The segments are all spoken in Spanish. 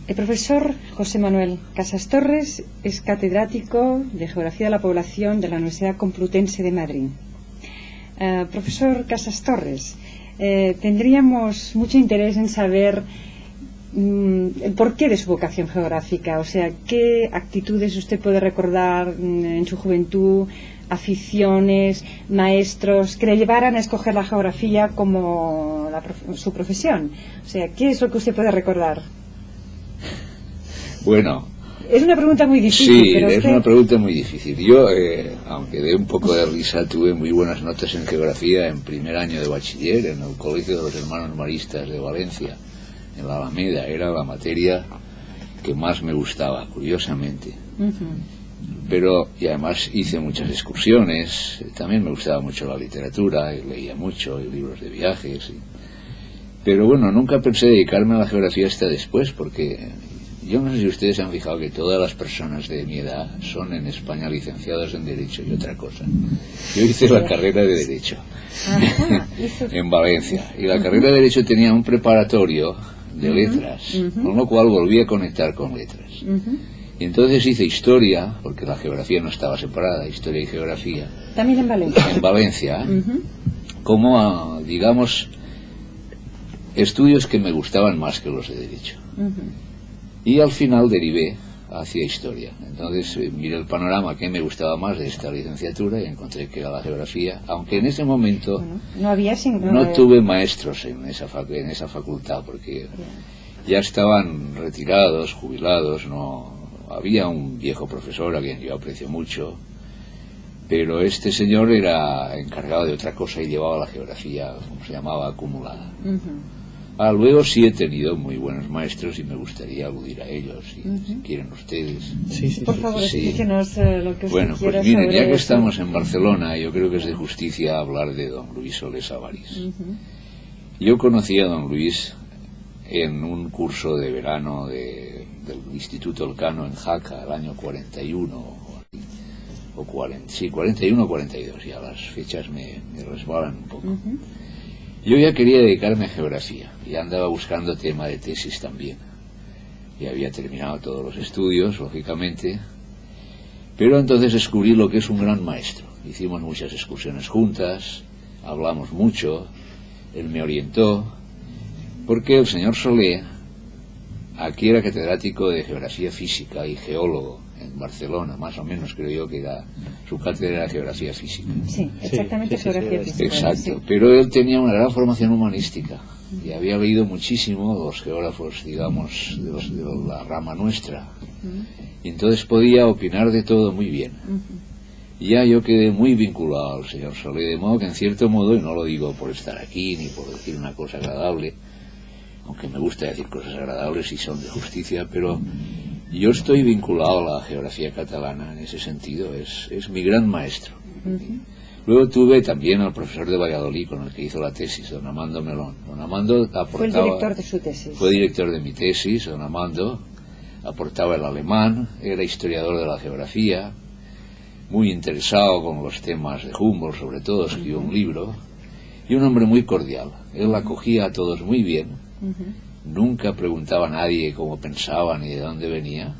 El profesor José Manuel Casas Torres es catedrático de Geografía de la Población de la Universidad Complutense de Madrid. Profesor Casas Torres, tendríamos mucho interés en saber el porqué de su vocación geográfica, o sea, qué actitudes usted puede recordar en su juventud, aficiones, maestros que le llevaran a escoger la geografía como su profesión. O sea, ¿qué es lo que usted puede recordar? Bueno, es una pregunta muy difícil. Sí, pero es una pregunta muy difícil. Yo, aunque dé un poco de risa, tuve muy buenas notas en geografía en primer año de bachiller en el Colegio de los Hermanos Maristas de Valencia, en la Alameda. Era la materia que más me gustaba, curiosamente. Pero, y además hice muchas excursiones, también me gustaba mucho la literatura, leía mucho, libros de viajes. Pero bueno, nunca pensé dedicarme a la geografía hasta después, porque yo no sé si ustedes han fijado que todas las personas de mi edad son en España licenciados en Derecho y otra cosa. Yo hice la carrera de Derecho en Valencia, y la carrera de Derecho tenía un preparatorio de letras, con lo cual volví a conectar con letras. Y entonces hice Historia, porque la geografía no estaba separada, Historia y Geografía. ¿También en Valencia? En Valencia, como, digamos, estudios que me gustaban más que los de Derecho. Y al final derivé hacia Historia. Entonces miré el panorama que me gustaba más de esta licenciatura y encontré que era la geografía, aunque en ese momento no tuve maestros en esa facultad, porque ya estaban retirados, jubilados. No había un viejo profesor a quien yo aprecio mucho, pero este señor era encargado de otra cosa y llevaba la geografía, como se llamaba, acumulada. Luego sí he tenido muy buenos maestros y me gustaría aludir a ellos, si quieren ustedes. Por favor, explíquenos lo que usted Bueno, quiera. Pues miren, ya que estamos en Barcelona, yo creo que es de justicia hablar de don Luis Solés Avarís. Yo conocí a don Luis en un curso de verano del Instituto Elcano en Jaca, el año 41, o 41 o 42, ya las fechas me resbalan un poco. Yo ya quería dedicarme a geografía, y andaba buscando tema de tesis también. Ya había terminado todos los estudios, lógicamente, pero entonces descubrí lo que es un gran maestro. Hicimos muchas excursiones juntas, hablamos mucho, él me orientó, porque el señor Solé, aquí era catedrático de Geografía Física y geólogo en Barcelona, más o menos creo yo que era su cátedra de Geografía Física. Sí, exactamente, Geografía Física. Exacto, pero él tenía una gran formación humanística y había leído muchísimo los geógrafos, digamos, de la rama nuestra, y entonces podía opinar de todo muy bien. Y ya yo quedé muy vinculado al señor Solé, de modo que en cierto modo, y no lo digo por estar aquí ni por decir una cosa agradable, aunque me gusta decir cosas agradables y son de justicia, pero yo estoy vinculado a la geografía catalana en ese sentido, es mi gran maestro. Luego tuve también al profesor de Valladolid con el que hizo la tesis, don Amando Melón. Don Amando aportaba, fue el director de su tesis. Fue director de mi tesis, don Amando, aportaba el alemán, era historiador de la geografía, muy interesado con los temas de Humboldt, sobre todo, escribió un libro, y un hombre muy cordial. Él acogía a todos muy bien. Nunca preguntaba a nadie cómo pensaba ni de dónde venía,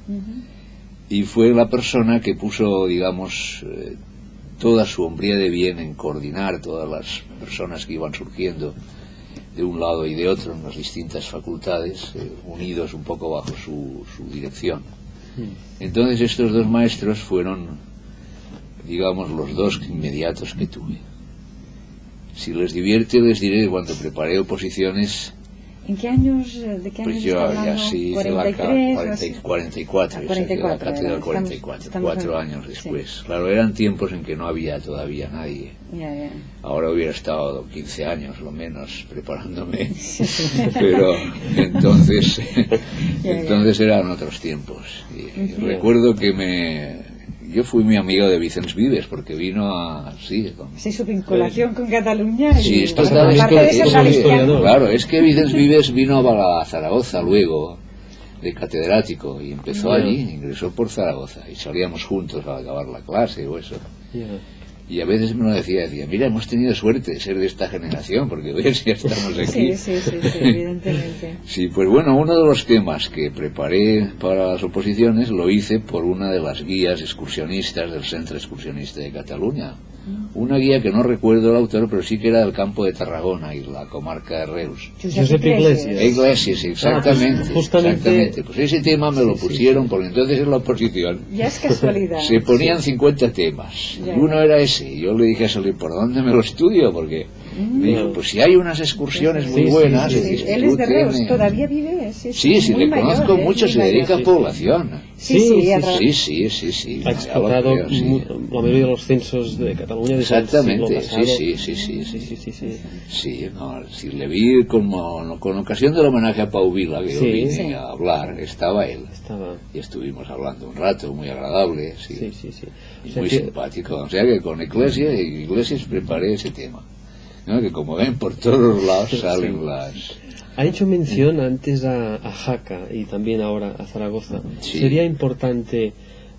y fue la persona que puso, digamos, toda su hombría de bien en coordinar todas las personas que iban surgiendo de un lado y de otro en las distintas facultades, unidos un poco bajo su dirección. Entonces estos dos maestros fueron, digamos, los dos inmediatos que tuve. Si les divierte, les diré que cuando preparé oposiciones... ¿En qué años? ¿De qué años? Pues yo ya sí hice la 44, la cátedra del 44, 4 años después. Sí. Claro, eran tiempos en que no había todavía nadie. Ahora hubiera estado 15 años, lo menos, preparándome. Pero entonces eran otros tiempos. Y recuerdo que yo fui muy amigo de Vicens Vives, porque vino a... Sí, su vinculación con Cataluña. Sí, esto claro, es que Vicens Vives vino a Zaragoza luego, de catedrático, y empezó allí, ingresó por Zaragoza, y salíamos juntos al acabar la clase o eso. Y a veces me lo decía, mira, hemos tenido suerte de ser de esta generación, porque ves, ya estamos aquí. Sí, evidentemente. Sí, pues bueno, uno de los temas que preparé para las oposiciones lo hice por una de las guías excursionistas del Centro Excursionista de Cataluña. Una guía que no recuerdo el autor, pero sí que era del campo de Tarragona y la comarca de Reus. Josep Iglesias. Iglesias, exactamente. Justamente. Exactamente. Pues ese tema me lo pusieron, porque entonces en la oposición ya es casualidad. se ponían 50 temas. Y uno era ese. Yo le dije a Solín, ¿por dónde me lo estudio? Porque me dijo, pues si hay unas excursiones muy buenas. Él es de Reus, todavía vive. Sí, le conozco mucho, se dedica a población. Sí. Ha explotado la mayoría de los censos de Cataluña desde exactamente, el siglo sí. Sí, no, si le vi con ocasión del homenaje a Pau Vila, que yo vine a hablar, estaba él. Y estuvimos hablando un rato, muy agradable, y muy simpático. O sea que con Iglesias preparé ese tema. ¿No? Que como ven, por todos los lados salen las... Ha hecho mención antes a Jaca y también ahora a Zaragoza. Sería importante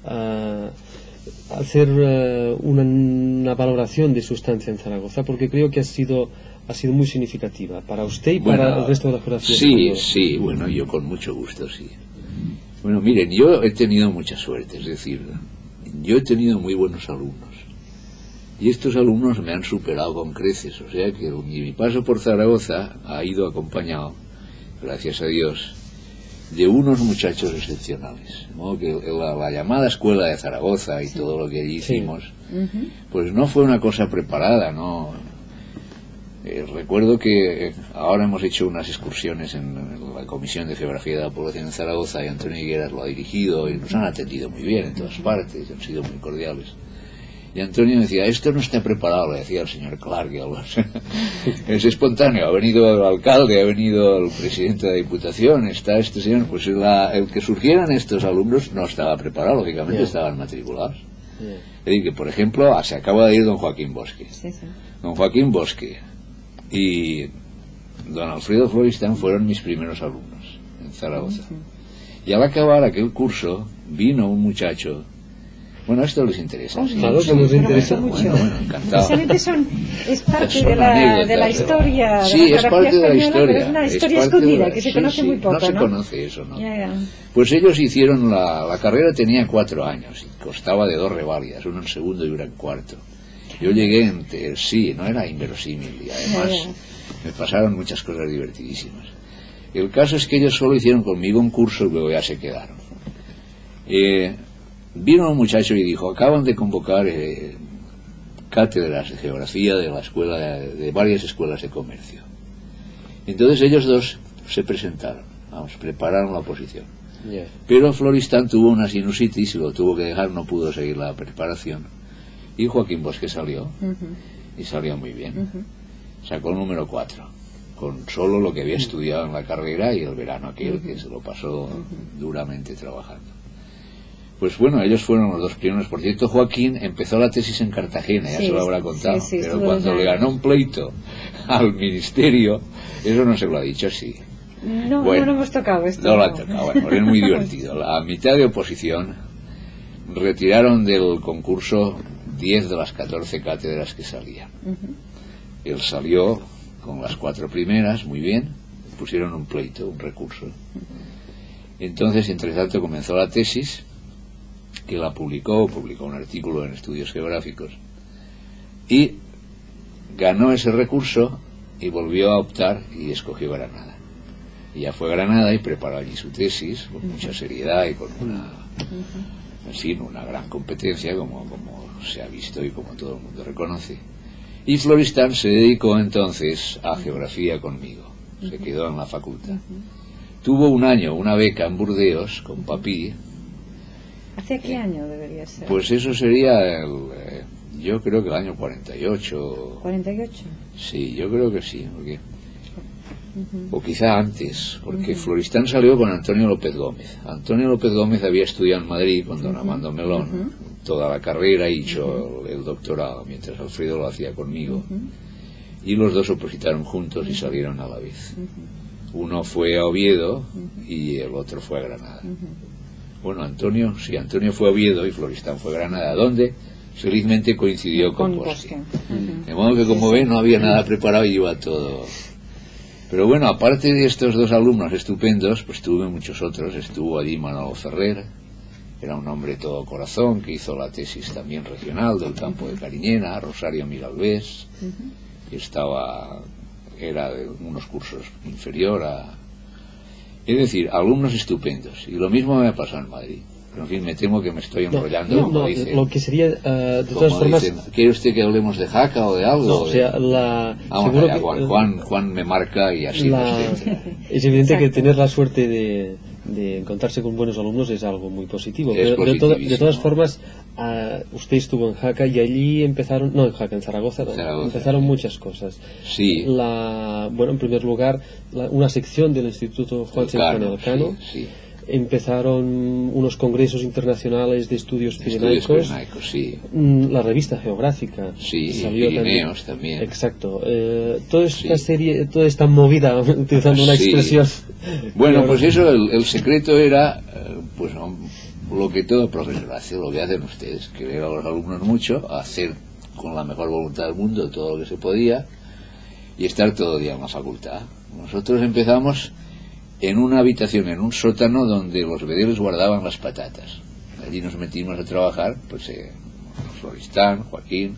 hacer una valoración de su estancia en Zaragoza, porque creo que ha sido muy significativa para usted y para el resto de la geografía. Sí, bueno, yo con mucho gusto, sí. Bueno, miren, yo he tenido mucha suerte, es decir, yo he tenido muy buenos alumnos. Y estos alumnos me han superado con creces, o sea que mi paso por Zaragoza ha ido acompañado, gracias a Dios, de unos muchachos excepcionales. ¿No? Que la llamada Escuela de Zaragoza y todo lo que allí hicimos, pues no fue una cosa preparada, ¿no? Recuerdo que ahora hemos hecho unas excursiones en la Comisión de Geografía de la Población en Zaragoza y Antonio Higueras lo ha dirigido y nos han atendido muy bien en todas partes, han sido muy cordiales. Y Antonio decía, esto no está preparado, le decía al señor Clark, es espontáneo, ha venido el alcalde, ha venido el presidente de la Diputación, está este señor, pues el que surgieran estos alumnos no estaba preparado, lógicamente estaban matriculados. Es decir, que por ejemplo, se acaba de ir don Joaquín Bosque. Don Joaquín Bosque y don Alfredo Floristán fueron mis primeros alumnos en Zaragoza. Y al acabar aquel curso, vino un muchacho. Bueno, esto les interesa. Claro, que nos interesa mucho. Bueno, encantado. Es parte de la historia. Sí, es parte de la historia. Es una historia escondida que se conoce muy poco, no se conoce eso, ¿no? Pues ellos hicieron la carrera, tenía 4 años y costaba de 2 revalidas, uno en segundo y uno en cuarto. Yo llegué no era inverosímil y además me pasaron muchas cosas divertidísimas. El caso es que ellos solo hicieron conmigo un curso y luego ya se quedaron. Vino un muchacho y dijo, acaban de convocar cátedras de geografía de la escuela de varias escuelas de comercio. Entonces ellos dos se presentaron, prepararon la oposición. Pero Floristán tuvo una sinusitis y lo tuvo que dejar, no pudo seguir la preparación. Y Joaquín Bosque salió, y salió muy bien. Sacó el número 4, con solo lo que había estudiado en la carrera y el verano aquel que se lo pasó duramente trabajando. Pues bueno, ellos fueron los 2 primeros. Por cierto, Joaquín empezó la tesis en Cartagena, ya se lo habrá contado, pero cuando le ganó un pleito al ministerio, eso no se lo ha dicho así. No lo hemos tocado esto. No lo han tocado, bueno, es muy divertido. A mitad de oposición retiraron del concurso 10 de las 14 cátedras que salían. Él salió con las 4 primeras, muy bien, pusieron un pleito, un recurso. Entonces, entre tanto, comenzó la tesis, que la publicó un artículo en Estudios Geográficos, y ganó ese recurso y volvió a optar y escogió Granada. Y ya fue a Granada y preparó allí su tesis con mucha seriedad y con una gran competencia, como se ha visto y como todo el mundo reconoce. Y Floristán se dedicó entonces a geografía conmigo, se quedó en la facultad. Tuvo un año, una beca en Burdeos con Papí. ¿Hace qué año debería ser? Pues eso sería yo creo que el año 48. ¿48? Sí, yo creo que sí, porque o quizá antes, porque Floristán salió con Antonio López Gómez. Antonio López Gómez había estudiado en Madrid con don Armando Melón, toda la carrera y hizo el doctorado, mientras Alfredo lo hacía conmigo. Y los dos opositaron juntos y salieron a la vez. Uno fue a Oviedo y el otro fue a Granada. Bueno, Antonio fue a Oviedo y Floristán fue a Granada. ¿Dónde? felizmente coincidió con Bosque. De modo que, como ven, no había nada preparado y iba todo. Pero bueno, aparte de estos dos alumnos estupendos, pues tuve muchos otros. Estuvo allí Manolo Ferrer, era un hombre todo corazón, que hizo la tesis también regional del campo de Cariñena. Rosario Miralbés, que era de unos cursos inferior a... Es decir, alumnos estupendos. Y lo mismo me ha pasado en Madrid. Pero en fin, me temo que me estoy enrollando. No, dicen, lo que sería, de todas formas... Dicen, ¿quiere usted que hablemos de Jaca o de algo? No, o sea, vamos allá, Juan me marca y así es evidente que tener la suerte de encontrarse con buenos alumnos es algo muy positivo. Pero de todas formas, usted estuvo en Jaca y allí empezaron... No, en Jaca, en Zaragoza empezaron muchas cosas. Sí. Bueno, en primer lugar, una sección del Instituto Juan Sebastián Elcano. Sí. Empezaron unos congresos internacionales de estudios pirenaicos, sí. La revista geográfica, sí, salió Pirineos también. Exacto. Toda esta serie, toda esta movida, utilizando una expresión. Bueno, pues eso, el secreto era, pues lo que todo profesor hace, lo que hacen ustedes, querer a los alumnos mucho, hacer con la mejor voluntad del mundo todo lo que se podía y estar todo el día en la facultad. Nosotros empezamos en una habitación, en un sótano donde los vedeles guardaban las patatas. Allí nos metimos a trabajar, pues Floristán, Joaquín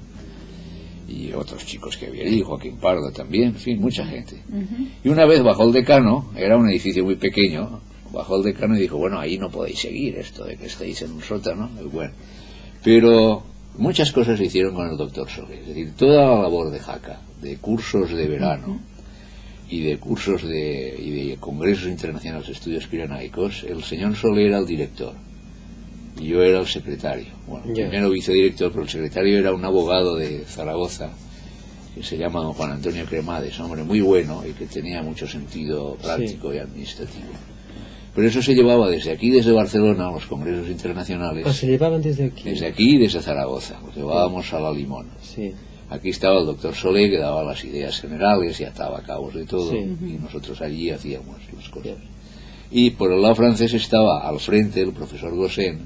y otros chicos que había allí, Joaquín Pardo también, en fin, mucha gente. Y una vez bajó el decano, era un edificio muy pequeño, bajó el decano y dijo, bueno, ahí no podéis seguir esto de que estáis en un sótano, bueno. Pero muchas cosas se hicieron con el doctor Soler, es decir, toda la labor de Jaca, de cursos de verano, y de cursos y de congresos internacionales de estudios pirenaicos, el señor Soler era el director y yo era el secretario. Bueno, primero vicedirector, pero el secretario era un abogado de Zaragoza que se llama don Juan Antonio Cremades, hombre muy bueno y que tenía mucho sentido práctico y administrativo. Pero eso se llevaba desde aquí, desde Barcelona, a los congresos internacionales. Se llevaban desde aquí. Desde aquí y desde Zaragoza, los llevábamos a la Limón. Sí. Aquí estaba el doctor Solé, que daba las ideas generales y ataba cabos de todo, y nosotros allí hacíamos las cosas. Y por el lado francés estaba al frente el profesor Gosén,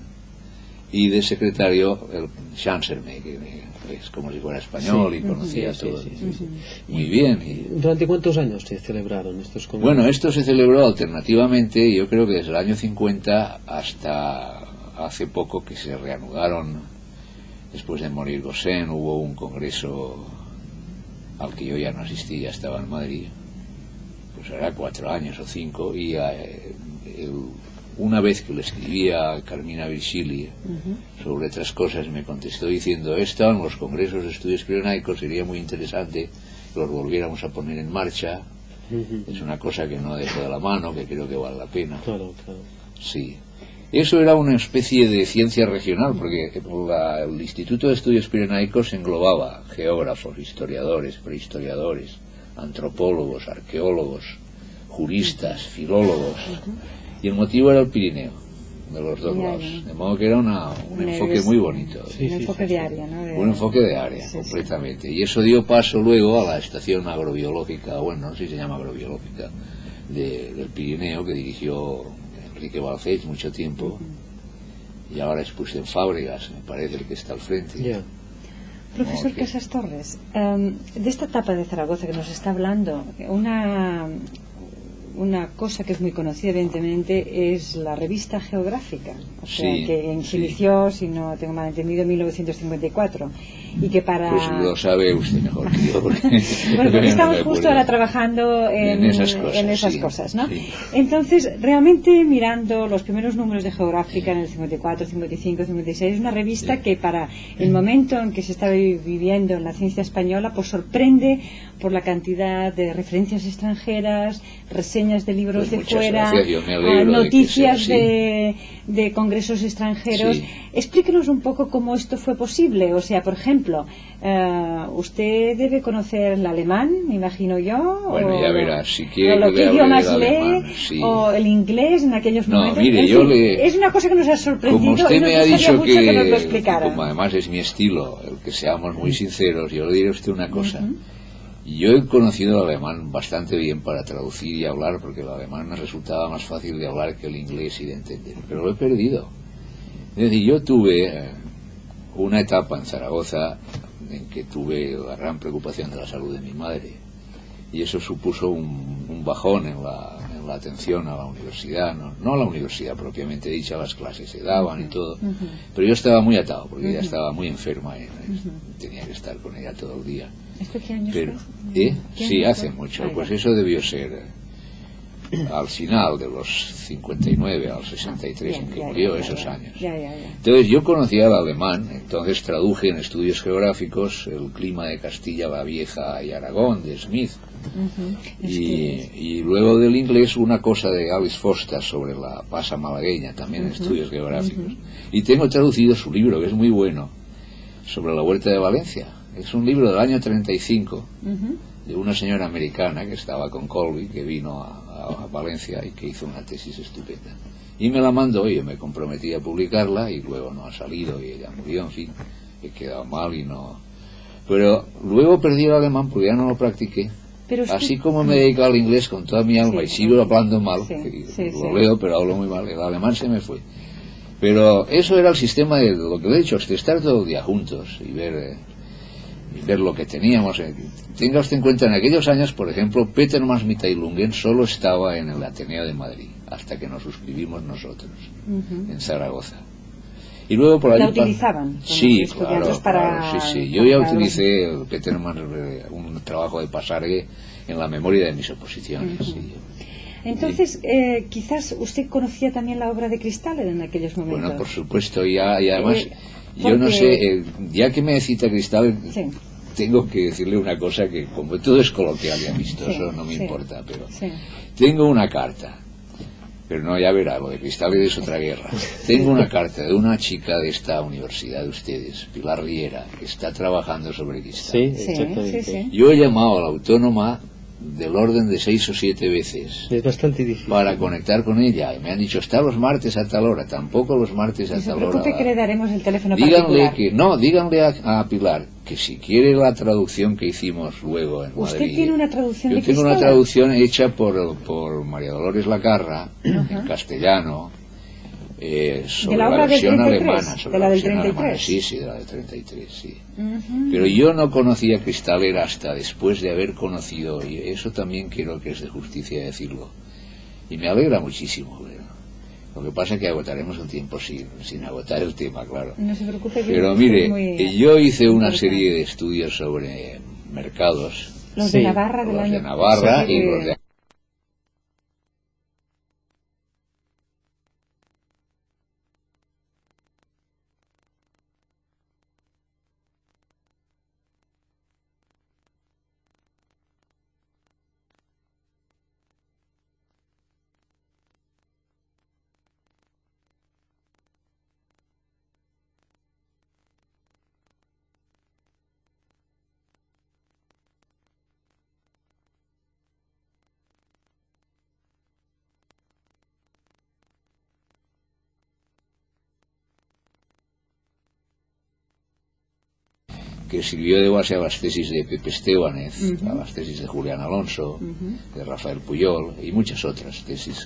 y de secretario el Chancerme, que es como si fuera español y conocía todo. Muy bien. ¿Durante cuántos años se celebraron estos congresos? Bueno, esto se celebró alternativamente, yo creo que desde el año 50 hasta hace poco que se reanudaron. Después de morir Gosén hubo un congreso al que yo ya no asistí, ya estaba en Madrid, pues era 4 años o 5, y una vez que le escribí a Carmina Virgili sobre otras cosas, me contestó diciendo, esto en los congresos de estudios pirenaicos sería muy interesante que los volviéramos a poner en marcha, es una cosa que no dejo de la mano, que creo que vale la pena. Claro. Sí. Eso era una especie de ciencia regional, porque el Instituto de Estudios Pirenaicos englobaba geógrafos, historiadores, prehistoriadores, antropólogos, arqueólogos, juristas, filólogos, y el motivo era el Pirineo, de los dos lados. De modo que era un enfoque muy bonito. Un enfoque de área, ¿no? Un enfoque de área, completamente. Y eso dio paso luego a la estación agrobiológica, bueno, no sé si se llama agrobiológica, del Pirineo, que dirigió Enrique Balcells mucho tiempo, y ahora es en Fábregas, me parece, el que está al frente. Profesor Casas Torres, de esta etapa de Zaragoza que nos está hablando, una cosa que es muy conocida evidentemente es la revista geográfica, o sea, que se inició, si no tengo mal entendido, en 1954, y que para... Pues lo sabe usted mejor que yo, porque estamos justo ahora trabajando en esas cosas, ¿no? Sí. Entonces, realmente mirando los primeros números de Geográfica en el 54, 55, 56, es una revista que para el momento en que se está viviendo en la ciencia española, pues sorprende por la cantidad de referencias extranjeras, reseñas de libros pues de fuera, noticias de congresos extranjeros. Explíquenos un poco cómo esto fue posible. O sea, por ejemplo, usted debe conocer el alemán, me imagino yo. Bueno, ya verás, si quiere o lo que idiomas lee, alemán, o el inglés en aquellos momentos. Mire, es una cosa que nos ha sorprendido. Como usted me ha dicho que nos lo explicara. Como además es mi estilo, el que seamos muy sinceros, yo le diré a usted una cosa. Yo he conocido el alemán bastante bien para traducir y hablar, porque el alemán me resultaba más fácil de hablar que el inglés y de entender, pero lo he perdido. Es decir, yo tuve una etapa en Zaragoza en que tuve la gran preocupación de la salud de mi madre, y eso supuso un bajón en la atención a la universidad, no a la universidad propiamente dicha, las clases se daban y todo, pero yo estaba muy atado porque ella estaba muy enferma y tenía que estar con ella todo el día. ¿Esto qué años fue? Sí, hace mucho, pues eso debió ser al final de los 59 al 63 en que murió, esos años. Entonces yo conocía el alemán, entonces traduje en estudios geográficos el clima de Castilla la Vieja y Aragón de Smith, y luego del inglés una cosa de Alice Foster sobre la pasa malagueña, también en estudios geográficos, y tengo traducido su libro, que es muy bueno, sobre la Huerta de Valencia. Es un libro del año 35 de una señora americana que estaba con Colby, que vino a Valencia y que hizo una tesis estupenda, y me la mandó y yo me comprometí a publicarla, y luego no ha salido y ella murió, en fin, he quedado mal y no, pero luego perdí el alemán porque ya no lo practiqué. Así como me he dedicado al inglés con toda mi alma y sigo hablando mal, lo leo pero hablo muy mal, el alemán se me fue. Pero eso era el sistema de lo que he dicho, estar todo el día juntos y ver lo que teníamos. Tenga usted en cuenta, en aquellos años, por ejemplo, Peter Maas-Mitteilungen solo estaba en el Ateneo de Madrid, hasta que nos suscribimos nosotros, en Zaragoza. Y luego por ahí... ¿La utilizaban? Sí, claro, sí. Yo ya utilicé el Peter Maas, un trabajo de Pasargue, en la memoria de mis oposiciones. Sí. Entonces, quizás usted conocía también la obra de Cristáler en aquellos momentos. Bueno, por supuesto, y además... Yo no sé, ya que me cita Cristáler, tengo que decirle una cosa que, como todo es coloquial y amistoso, no me importa, pero tengo una carta, pero no, ya verá, lo de Cristáler es otra guerra. Tengo una carta de una chica de esta universidad de ustedes, Pilar Riera, que está trabajando sobre Cristáler. Sí, exactamente. Yo he llamado a la Autónoma del orden de 6 o 7 veces. Es bastante difícil para conectar con ella, y me han dicho, está los martes a tal hora, tampoco los martes a tal hora. No se preocupe que le daremos el teléfono particular. Díganle a Pilar que si quiere la traducción que hicimos luego en Madrid. ¿Usted tiene una traducción de Cristóbal? Yo tengo una traducción hecha por María Dolores Lacarra, en castellano, sobre la versión alemana, sobre la versión alemana. Sí, de la del 33, sí. Pero yo no conocía a Cristáler hasta después de haber conocido, y eso también creo que es de justicia decirlo, y me alegra muchísimo. Lo que pasa es que agotaremos el tiempo sin agotar el tema, claro. No se preocupe. Pero mire, yo hice una serie de estudios sobre mercados. Los de Navarra, los de Navarra y los de... que sirvió de base a las tesis de Pepe Estébanez, a las tesis de Julián Alonso, de Rafael Puyol y muchas otras tesis.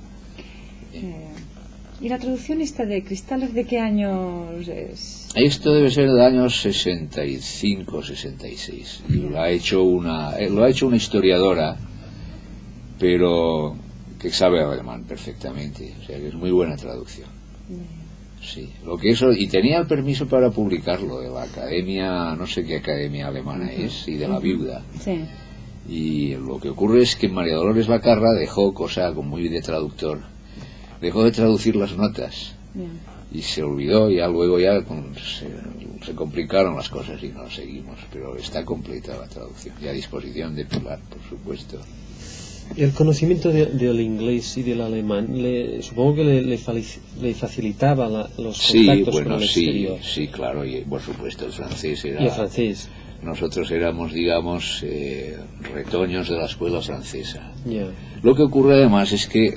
¿Y la traducción esta de Cristáler de qué años es? Esto debe ser de años 65, 66. Y lo ha hecho una historiadora, pero que sabe alemán perfectamente, o sea que es muy buena traducción. Sí, y tenía el permiso para publicarlo de la academia, no sé qué academia alemana es, y de la viuda. Y lo que ocurre es que María Dolores Lacarra dejó, cosa como muy de traductor, dejó de traducir las notas y se olvidó, y luego se complicaron las cosas y no seguimos, pero está completa la traducción y a disposición de Pilar, por supuesto. El conocimiento del inglés y del alemán, supongo que le facilitaba los contactos con el exterior. Sí, claro, y por supuesto el francés era... Y el francés. Nosotros éramos, digamos, retoños de la escuela francesa. Lo que ocurre además es que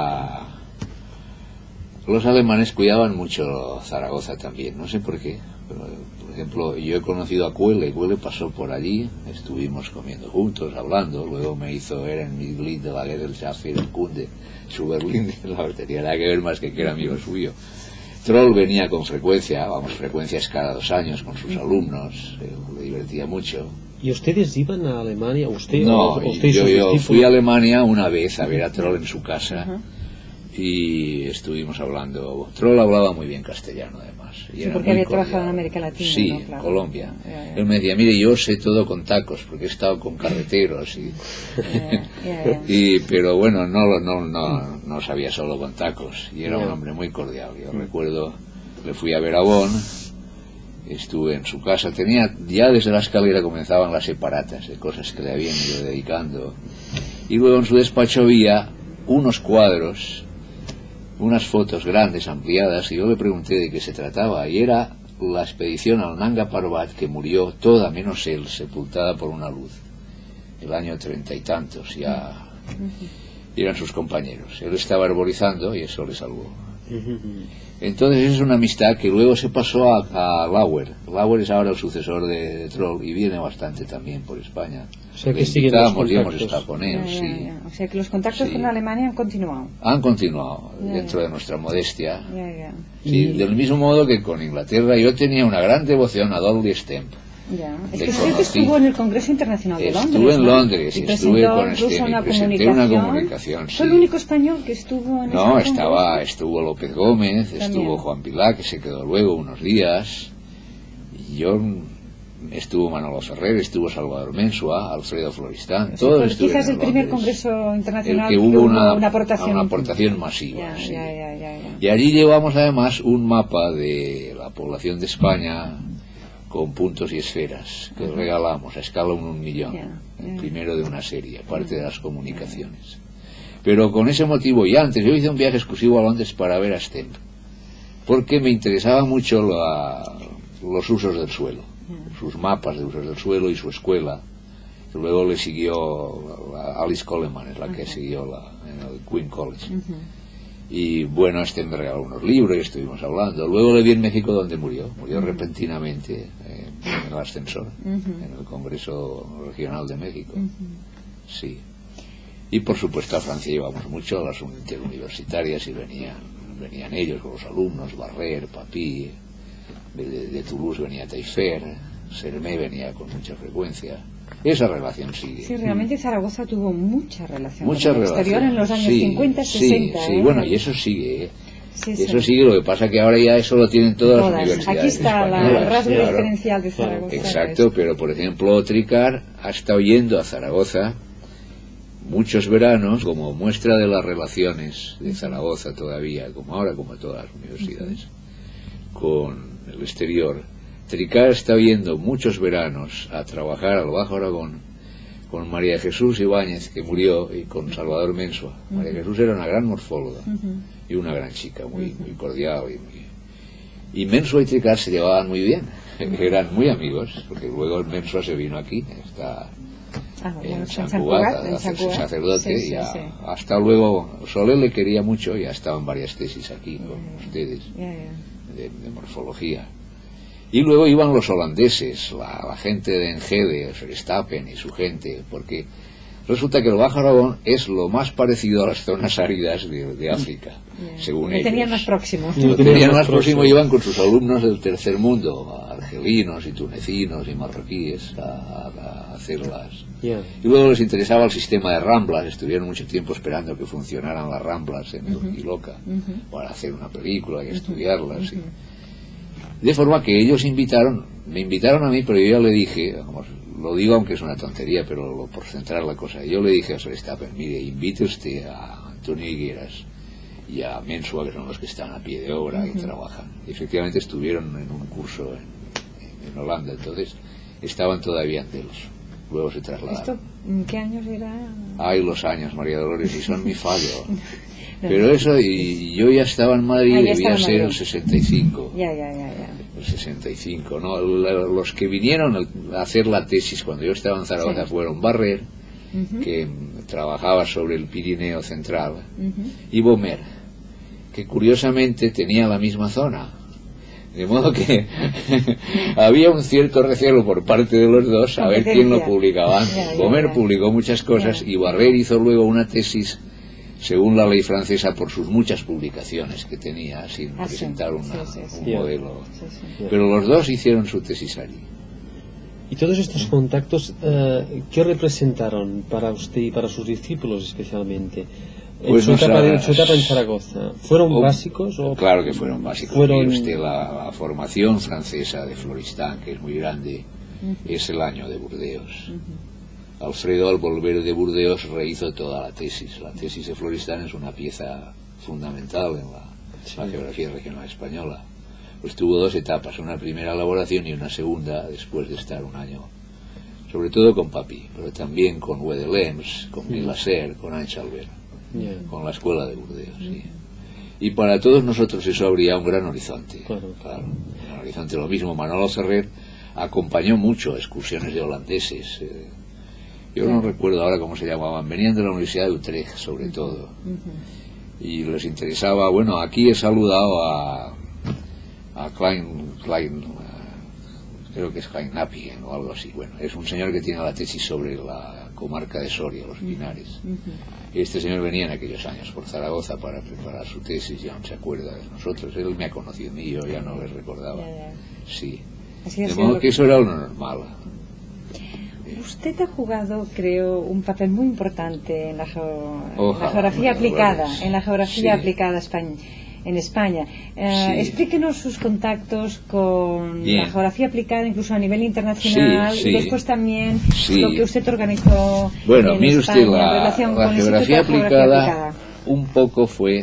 los alemanes cuidaban mucho Zaragoza también, no sé por qué. Por ejemplo, yo he conocido a Cuele pasó por allí, estuvimos comiendo juntos, hablando, luego me hizo Mitglied de la Gesellschaft für Kunde zu Berlin, no tenía nada que ver más que era amigo suyo. Troll venía con frecuencia, frecuencias cada 2 años con sus alumnos, le divertía mucho. ¿Y ustedes iban a Alemania? No, yo fui a Alemania una vez a ver a Troll en su casa y estuvimos hablando. Troll hablaba muy bien castellano, además. Sí, porque había trabajado en América Latina. Sí, ¿no? Claro. En Colombia. Él me decía, mire, yo sé todo con tacos, porque he estado con carreteros. Pero bueno, no sabía solo con tacos. Y era un hombre muy cordial. Yo recuerdo, le fui a ver a Bonn, estuve en su casa. Ya desde la escalera comenzaban las separatas de cosas que le habían ido dedicando. Y luego en su despacho había unos cuadros, unas fotos grandes, ampliadas, y yo le pregunté de qué se trataba, y era la expedición al Nanga Parbat, que murió toda menos él, sepultada por una luz, el año 30 y tantos, ya eran sus compañeros. Él estaba arborizando y eso le salvó. Entonces es una amistad que luego se pasó a Lauer. Lauer es ahora el sucesor de Troll y viene bastante también por España. O sea que siguen los contactos. Y hemos estado con él, sí. O sea que los contactos con Alemania han continuado. Han continuado, dentro de nuestra modestia. Sí, del mismo modo que con Inglaterra yo tenía una gran devoción a Dudley Stamp. Es que usted estuvo en el Congreso Internacional de Londres. Estuve en Londres y estuve con Stamp y presenté una comunicación. ¿Fue el único español que estuvo en estuvo López Gómez, estuvo Juan Pilar, que se quedó luego unos días, y yo estuvo Manolo Ferrer, estuvo Salvador Mensua, Alfredo Floristán, todos estuvieron quizás el primer Congreso Internacional que hubo una aportación masiva. Y allí llevamos además un mapa de la población de España con puntos y esferas que regalamos a escala 1 en 1.000.000, el primero de una serie, aparte de las comunicaciones. Pero con ese motivo, y antes, yo hice un viaje exclusivo a Londres para ver a Stamp, porque me interesaba mucho los usos del suelo, sus mapas de usos del suelo y su escuela. Luego le siguió Alice Coleman, es la que siguió en el Queen College. Y bueno, me regaló unos libros y estuvimos hablando. Luego le vi en México donde murió repentinamente en el ascensor, en el Congreso Regional de México. Sí. Y por supuesto a Francia íbamos mucho a las interuniversitarias y venían ellos con los alumnos, Barrer, Papí, de Toulouse venía Taillefer, Sermé venía con mucha frecuencia. Esa relación sigue. Sí, realmente Zaragoza tuvo mucha relación con el exterior en los años 50, 60. Sí, bueno, y eso sigue, eso sigue, lo que pasa que ahora ya eso lo tienen todas las universidades. Aquí está el rasgo diferencial de Zaragoza. Exacto, pero por ejemplo Tricar ha estado yendo a Zaragoza muchos veranos como muestra de las relaciones de Zaragoza todavía, como ahora, como todas las universidades, con el exterior. Tricar está yendo muchos veranos a trabajar al Bajo Aragón con María Jesús Ibáñez, que murió, y con Salvador Mensua. María Jesús era una gran morfóloga y una gran chica, muy cordial. Y Mensua y Tricar se llevaban muy bien, eran muy amigos, porque luego Mensua se vino aquí, está en San Cugat, a hacerse sacerdote, y hasta luego Soler le quería mucho y ha estado en varias tesis aquí con ustedes de morfología. Y luego iban los holandeses, la gente de Enschede, Verstappen y su gente, porque resulta que el Bajo Aragón es lo más parecido a las zonas áridas de África, según ellos. Lo tenían más próximo. Lo tenían más próximo, iban con sus alumnos del tercer mundo, argelinos y tunecinos y marroquíes, a hacerlas. Y luego les interesaba el sistema de ramblas, estuvieron mucho tiempo esperando que funcionaran las ramblas en Urquiloca para hacer una película y estudiarlas. De forma que ellos me invitaron a mí, pero yo ya le dije, lo digo aunque es una tontería, pero por centrar la cosa, yo le dije a Verstappen, mire, invite usted a Antonio Higueras y a Mensua, que son los que están a pie de obra y trabajan. Y efectivamente estuvieron en un curso en Holanda, entonces estaban todavía en Delos. Luego se trasladaron. ¿Qué años era? Ay, los años, María Dolores, y son mi fallo. Pero eso, y yo ya estaba en Madrid, debía ser el 65. El 65, ¿no? Los que vinieron a hacer la tesis cuando yo estaba en Zaragoza fueron Barrer, que trabajaba sobre el Pirineo Central, y Bomer, que curiosamente tenía la misma zona. De modo que había un cierto recelo por parte de los dos a ver quién lo publicaba antes. Bomer publicó muchas cosas y Barrer hizo luego una tesis según la ley francesa, por sus muchas publicaciones que tenía, sin presentar un modelo. Pero los dos hicieron su tesis allí. ¿Y todos estos contactos qué representaron para usted y para sus discípulos especialmente? Pues su etapa en Zaragoza, ¿fueron básicos? Claro que fueron básicos. Mire usted, la formación francesa de Florestan, que es muy grande, es el año de Burdeos. Alfredo, al volver de Burdeos, rehizo toda la tesis. La tesis de Florestan es una pieza fundamental en la geografía regional española. Pues tuvo dos etapas, una primera elaboración y una segunda después de estar un año, sobre todo con Papy, pero también con Wedellems, con Guilasser, con Anchalver, con la escuela de Burdeos. Y para todos nosotros eso abría un gran horizonte. Claro, un gran horizonte. Lo mismo, Manolo Ferrer acompañó mucho excursiones de holandeses. Yo no recuerdo ahora cómo se llamaban, venían de la Universidad de Utrecht sobre todo, y les interesaba. Bueno, aquí he saludado a Klein, creo que es Klein-Nappingen o algo así. Bueno, es un señor que tiene la tesis sobre la comarca de Soria, los Pinares. Este señor venía en aquellos años por Zaragoza para preparar su tesis, ya no se acuerda de nosotros. Él me ha conocido a mí, yo ya no les recordaba. Sí, de modo que eso era lo normal. Usted ha jugado, creo, un papel muy importante en la geografía aplicada, en la geografía aplicada en España. Explíquenos sus contactos con la geografía aplicada, incluso a nivel internacional, y después también lo que usted organizó. Bueno, en mire España, usted, la geografía aplicada un poco fue,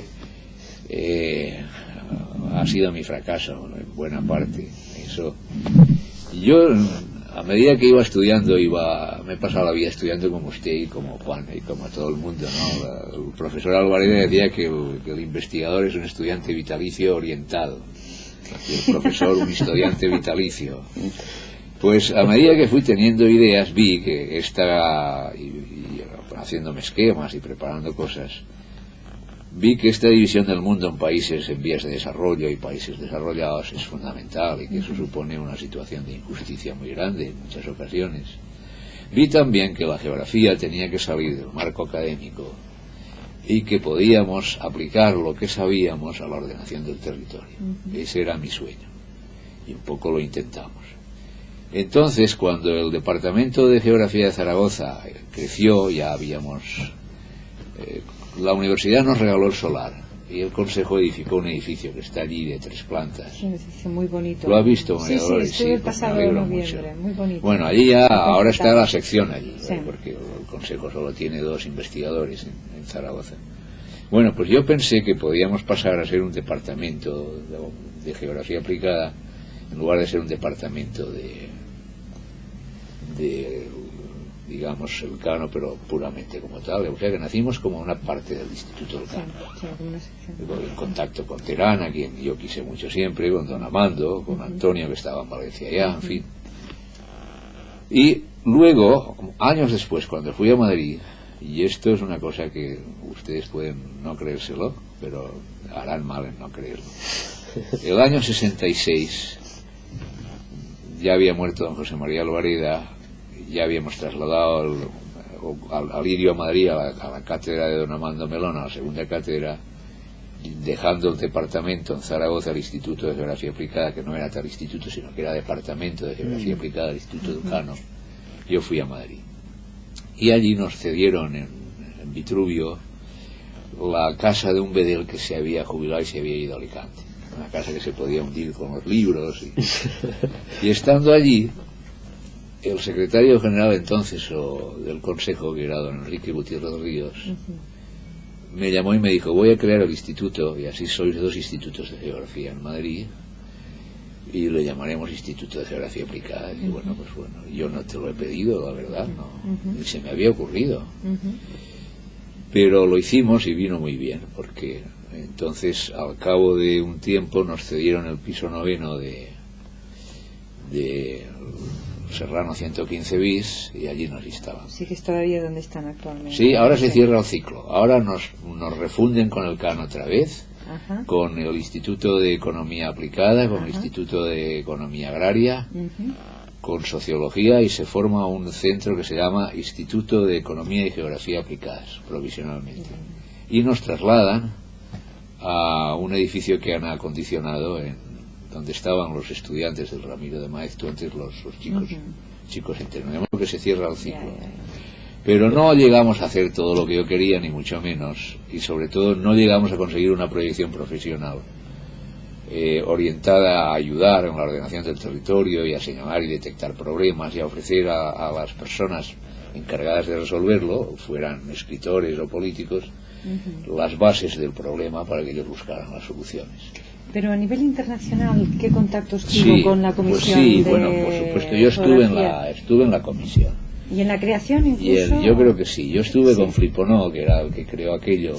ha sido mi fracaso en buena parte. Eso, yo, a medida que iba estudiando, me he pasado la vida estudiando como usted y como Juan y como todo el mundo, ¿no? El profesor Alvareda decía que el investigador es un estudiante vitalicio orientado, y el profesor un estudiante vitalicio. Pues a medida que fui teniendo ideas, vi que haciéndome esquemas y preparando cosas, vi que esta división del mundo en países en vías de desarrollo y países desarrollados es fundamental, y que eso supone una situación de injusticia muy grande en muchas ocasiones. Vi también que la geografía tenía que salir del marco académico y que podíamos aplicar lo que sabíamos a la ordenación del territorio. Ese era mi sueño, y un poco lo intentamos. Entonces, cuando el Departamento de Geografía de Zaragoza creció, ya habíamos... la universidad nos regaló el solar y el consejo edificó un edificio que está allí de 3 plantas. Es un edificio muy bonito. ¿Lo ha visto, María Dolores? Sí, el pasado noviembre, muy bonito. Bueno, allí ya, ahora está la sección allí, porque el consejo solo tiene 2 investigadores en Zaragoza. Bueno, pues yo pensé que podíamos pasar a ser un departamento de geografía aplicada en lugar de ser un departamento de digamos, el Cano, pero puramente como tal. O sea que nacimos como una parte del Instituto del Cano. En contacto con Terán, a quien yo quise mucho siempre, con don Amando, con Antonio, que estaba en Valencia ya, en fin. Y luego, años después, cuando fui a Madrid, y esto es una cosa que ustedes pueden no creérselo, pero harán mal en no creerlo. El año 66 ya había muerto don José María Alvareda, ya habíamos trasladado al Lirio a Madrid, a la cátedra de don Amando Melón, a la segunda cátedra, dejando el departamento en Zaragoza, el Instituto de Geografía Aplicada, que no era tal instituto, sino que era Departamento de Geografía Aplicada del Instituto del Cano. Yo fui a Madrid. Y allí nos cedieron en Vitruvio la casa de un bedel que se había jubilado y se había ido a Alicante. Una casa que se podía hundir con los libros. Y estando allí, el secretario general entonces del consejo, que era don Enrique Gutiérrez Ríos, me llamó y me dijo: voy a crear el instituto, y así sois 2 institutos de geografía en Madrid, y le llamaremos Instituto de Geografía Aplicada. Y bueno, pues bueno, yo no te lo he pedido, la verdad, no, ni se me había ocurrido, pero lo hicimos y vino muy bien, porque entonces al cabo de un tiempo nos cedieron el piso 9º de Serrano 115 bis, y allí nos instalamos. Sí, que es todavía donde están actualmente. Sí, ahora se cierra el ciclo. Ahora nos refunden con el Cano otra vez, con el Instituto de Economía Aplicada, con el Instituto de Economía Agraria, con Sociología, y se forma un centro que se llama Instituto de Economía y Geografía Aplicadas, provisionalmente. y nos trasladan a un edificio que han acondicionado donde estaban los estudiantes del Ramiro de Maeztu, antes los chicos internos, que se cierra el ciclo. Pero no llegamos a hacer todo lo que yo quería, ni mucho menos, y sobre todo no llegamos a conseguir una proyección profesional orientada a ayudar en la ordenación del territorio y a señalar y detectar problemas y a ofrecer a las personas encargadas de resolverlo, fueran escritores o políticos, las bases del problema para que ellos buscaran las soluciones. Pero a nivel internacional, ¿qué contactos tuvo con la comisión? Pues sí, bueno, por supuesto, yo estuve en la comisión. ¿Y en la creación incluso? Yo creo que sí. Yo estuve con Fliponó, que era el que creó aquello,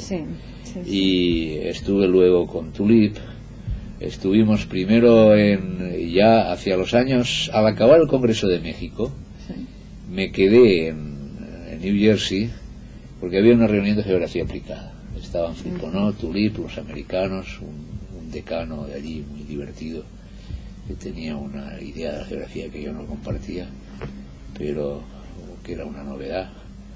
y estuve luego con Tulip. Estuvimos primero ya hacia los años, al acabar el Congreso de México, me quedé en New Jersey, porque había una reunión de geografía aplicada. Estaban Fliponó, Tulip, los americanos, un decano de allí muy divertido, que tenía una idea de la geografía que yo no compartía, pero que era una novedad.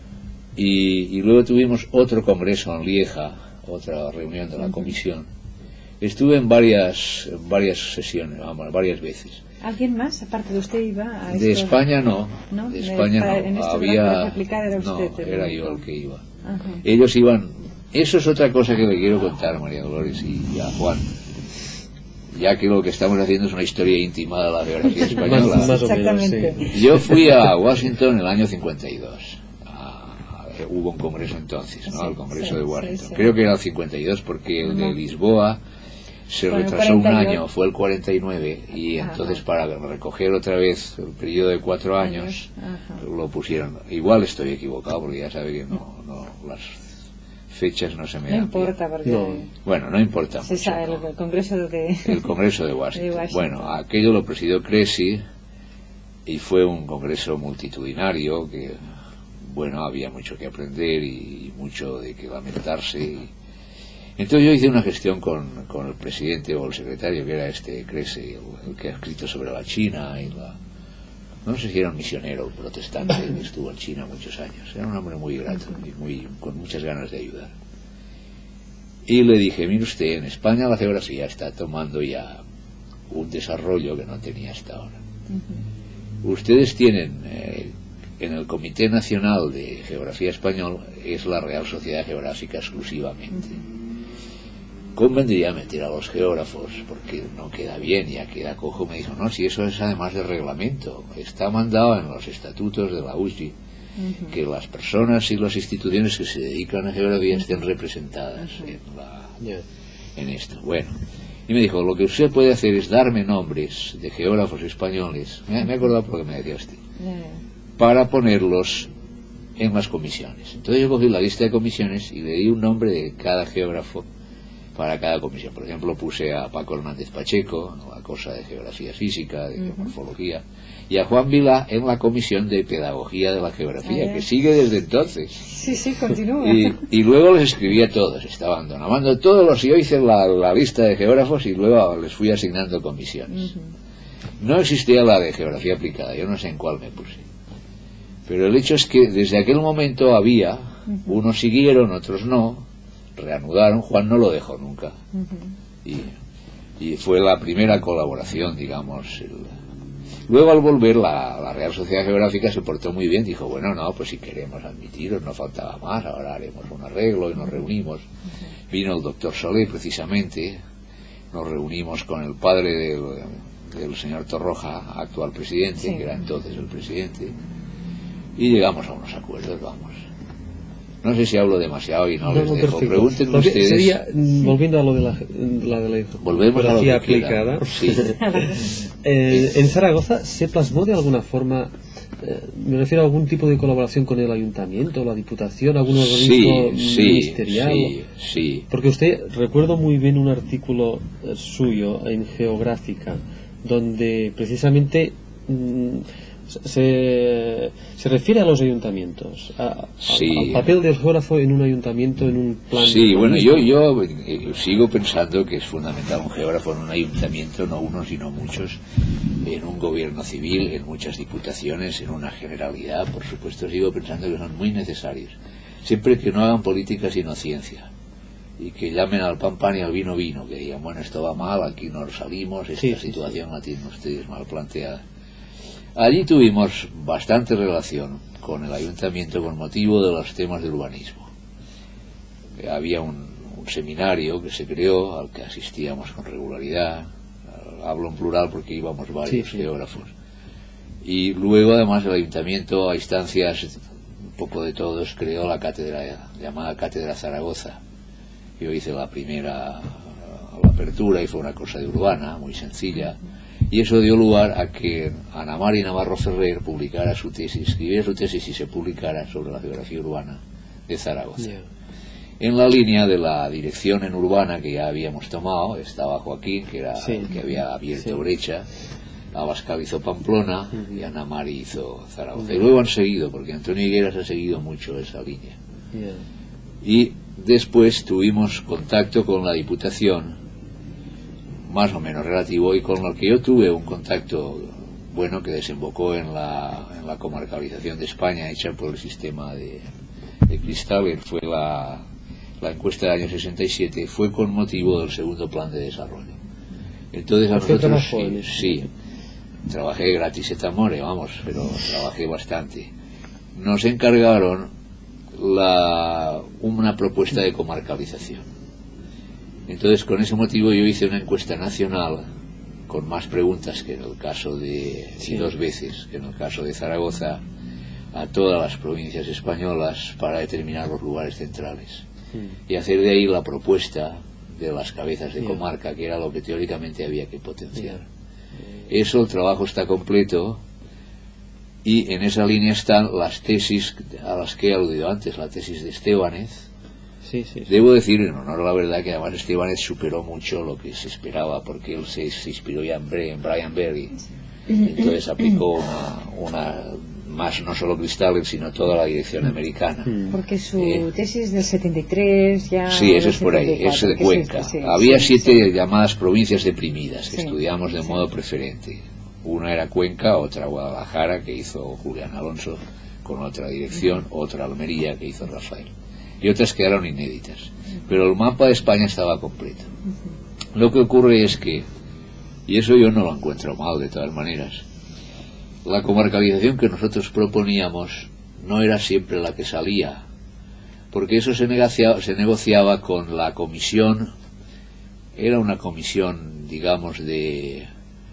Y luego tuvimos otro congreso en Lieja, otra reunión de la comisión. Estuve en varias sesiones, varias veces. ¿Alguien más, aparte de usted, iba a de España no, de España no. En Había, era usted, no, era yo el que iba. Ellos iban. Eso es otra cosa que le quiero contar, María Dolores y a Juan, ya que lo que estamos haciendo es una historia íntima de la geografía española. Más o menos, sí. Yo fui a Washington en el año 52. Hubo un congreso entonces, ¿no? El congreso de Washington. Creo que era el 52 porque el de Lisboa se retrasó un año, fue el 49, y entonces para recoger otra vez el periodo de 4 años lo pusieron. Igual estoy equivocado porque ya sabe que no las fechas no se me dan. No importa, porque bueno, no importa mucho, el congreso de Washington. Bueno, aquello lo presidió Crecy y fue un congreso multitudinario que, bueno, había mucho que aprender y mucho de que lamentarse. Entonces yo hice una gestión con el presidente o el secretario, que era Crecy, el que ha escrito sobre la China y no sé si era un misionero protestante que estuvo en China muchos años. Era un hombre muy grato y con muchas ganas de ayudar. Y le dije, mire usted, en España la geografía está tomando ya un desarrollo que no tenía hasta ahora. Ustedes tienen en el Comité Nacional de Geografía Español, es la Real Sociedad Geográfica exclusivamente. Convendría meter a los geógrafos porque no queda bien, ya queda cojo. Me dijo, no, si eso es además de reglamento, está mandado en los estatutos de la UGI que las personas y las instituciones que se dedican a geografía estén representadas en esto. Bueno, y me dijo, lo que usted puede hacer es darme nombres de geógrafos españoles, me he acordado porque me decía usted, para ponerlos en las comisiones. Entonces yo cogí la lista de comisiones y le di un nombre de cada geógrafo para cada comisión. Por ejemplo, puse a Paco Hernández Pacheco, la cosa de geografía física, de morfología, y a Juan Vilá en la comisión de pedagogía de la geografía, que sigue desde entonces. Sí, continúa. Y luego les escribí a todos, estaban donando todos los, y yo hice la lista de geógrafos y luego les fui asignando comisiones. No existía la de geografía aplicada, yo no sé en cuál me puse. Pero el hecho es que desde aquel momento había, unos siguieron, otros no, reanudaron. Juan no lo dejó nunca. Y fue la primera colaboración, digamos. Luego al volver la Real Sociedad Geográfica se portó muy bien, dijo, bueno, no, pues si queremos admitiros, no faltaba más, ahora haremos un arreglo, y nos reunimos. Vino el doctor Solé precisamente, nos reunimos con el padre del señor Torroja, actual presidente, que era entonces el presidente, y llegamos a unos acuerdos, vamos. No sé si hablo demasiado y no les dejo. Pregúntenme ustedes. Sería, volviendo a lo de la geografía aplicada, en Zaragoza se plasmó de alguna forma, me refiero a algún tipo de colaboración con el ayuntamiento, la diputación, algún organismo ministerial. Sí. Porque usted, recuerdo muy bien un artículo suyo en Geográfica, donde precisamente se refiere a los ayuntamientos, al papel del geógrafo en un ayuntamiento, en un plan. Sí, bueno, yo sigo pensando que es fundamental un geógrafo en un ayuntamiento, no uno sino muchos, en un gobierno civil, en muchas diputaciones, en una generalidad, por supuesto sigo pensando que son muy necesarios, siempre que no hagan política sino ciencia. y que llamen al pan y al vino, que digan, bueno, esto va mal, aquí no salimos, esta situación la tienen ustedes mal planteada. Allí tuvimos bastante relación con el ayuntamiento con motivo de los temas de urbanismo. Había un seminario que se creó, al que asistíamos con regularidad, hablo en plural porque íbamos varios geógrafos, y luego además el ayuntamiento, a instancias un poco de todos, creó la cátedra llamada Cátedra Zaragoza. Yo hice la apertura y fue una cosa de urbana, muy sencilla, y eso dio lugar a que Ana Mari Navarro Ferrer publicara su tesis, escribiera su tesis y se publicara sobre la geografía urbana de Zaragoza. En la línea de la dirección en urbana que ya habíamos tomado, estaba Joaquín, que era el que había abierto brecha, Abascal hizo Pamplona y Ana Mari hizo Zaragoza. Y luego han seguido, porque Antonio Higueras ha seguido mucho esa línea. Y después tuvimos contacto con la Diputación, más o menos relativo, y con el que yo tuve un contacto bueno que desembocó en la comarcalización de España hecha por el sistema de Cristal, que fue la encuesta del año 67, fue con motivo del segundo plan de desarrollo. Entonces a nosotros sí, trabajé gratis et amore, vamos, pero trabajé bastante. Nos encargaron una propuesta de comarcalización. Entonces con ese motivo yo hice una encuesta nacional con más preguntas que en el caso y 2 veces que en el caso de Zaragoza, a todas las provincias españolas para determinar los lugares centrales y hacer de ahí la propuesta de las cabezas de comarca, que era lo que teóricamente había que potenciar. Eso, el trabajo está completo, y en esa línea están las tesis a las que he aludido antes, la tesis de Estébanez. Debo decir, en honor a la verdad, que además Estébanez superó mucho lo que se esperaba, porque él se inspiró ya en Brian Berry, entonces aplicó una más, no solo Cristal, sino toda la dirección americana. Porque su tesis del 73 ya... Sí, eso es por ahí, es de Cuenca. Había 7 llamadas provincias deprimidas que estudiamos de modo preferente. Una era Cuenca, otra Guadalajara, que hizo Julián Alonso con otra dirección, otra Almería, que hizo Rafael. Y otras quedaron inéditas. Pero el mapa de España estaba completo. Lo que ocurre es que, y eso yo no lo encuentro mal de todas maneras, la comarcalización que nosotros proponíamos no era siempre la que salía, porque eso se negociaba con la comisión. Era una comisión, digamos, de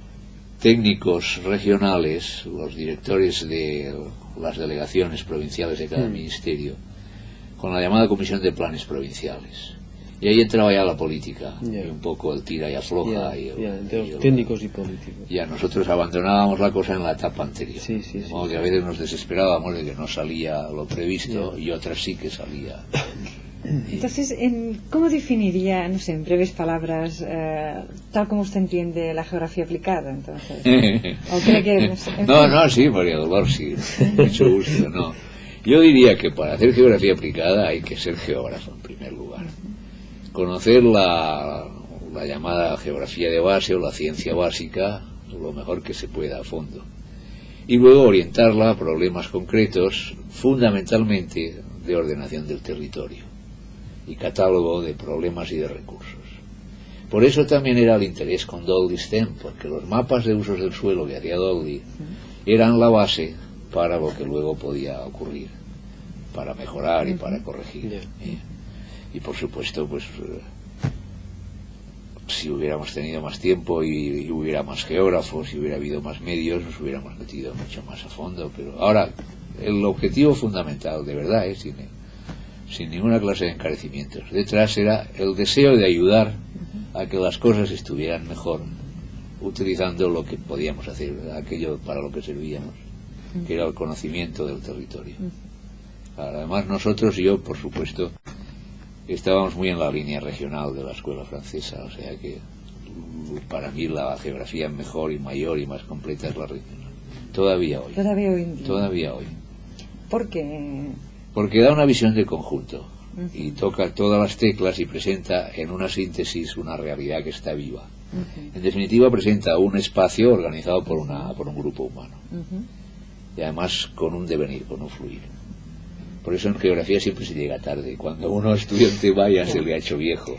técnicos regionales, los directores de las delegaciones provinciales de cada ministerio, con la llamada Comisión de Planes Provinciales. Y ahí entraba ya la política, y un poco el tira y afloja. Entre los técnicos y políticos. Ya nosotros abandonábamos la cosa en la etapa anterior. Como que a veces nos desesperábamos de que no salía lo previsto, y otras sí que salía. Entonces, ¿cómo definiría, no sé, en breves palabras, tal como usted entiende la geografía aplicada? Entonces, ¿o cree que, no, sí, María Dolores, sí, mucho gusto, no. Yo diría que para hacer geografía aplicada hay que ser geógrafo en primer lugar. Conocer la llamada geografía de base o la ciencia básica lo mejor que se pueda a fondo, y luego orientarla a problemas concretos, fundamentalmente de ordenación del territorio y catálogo de problemas y de recursos. Por eso también era el interés con Dolly-Stem, porque los mapas de usos del suelo que hacía Dolly eran la base para lo que luego podía ocurrir, para mejorar y para corregir. Y por supuesto, pues si hubiéramos tenido más tiempo y hubiera más geógrafos y hubiera habido más medios, nos hubiéramos metido mucho más a fondo. Pero ahora, el objetivo fundamental, de verdad, sin ninguna clase de encarecimientos, detrás era el deseo de ayudar a que las cosas estuvieran mejor, utilizando lo que podíamos hacer, aquello para lo que servíamos, que era el conocimiento del territorio. Además, nosotros y yo, por supuesto, estábamos muy en la línea regional de la escuela francesa, o sea que para mí la geografía mejor y mayor y más completa es la regional. Todavía hoy. ¿Por qué? Porque da una visión de conjunto y toca todas las teclas y presenta en una síntesis una realidad que está viva. En definitiva, presenta un espacio organizado por un grupo humano, y además con un devenir, con un fluir. Por eso en geografía siempre se llega tarde. Cuando uno estudia un tema ya se le ha hecho viejo.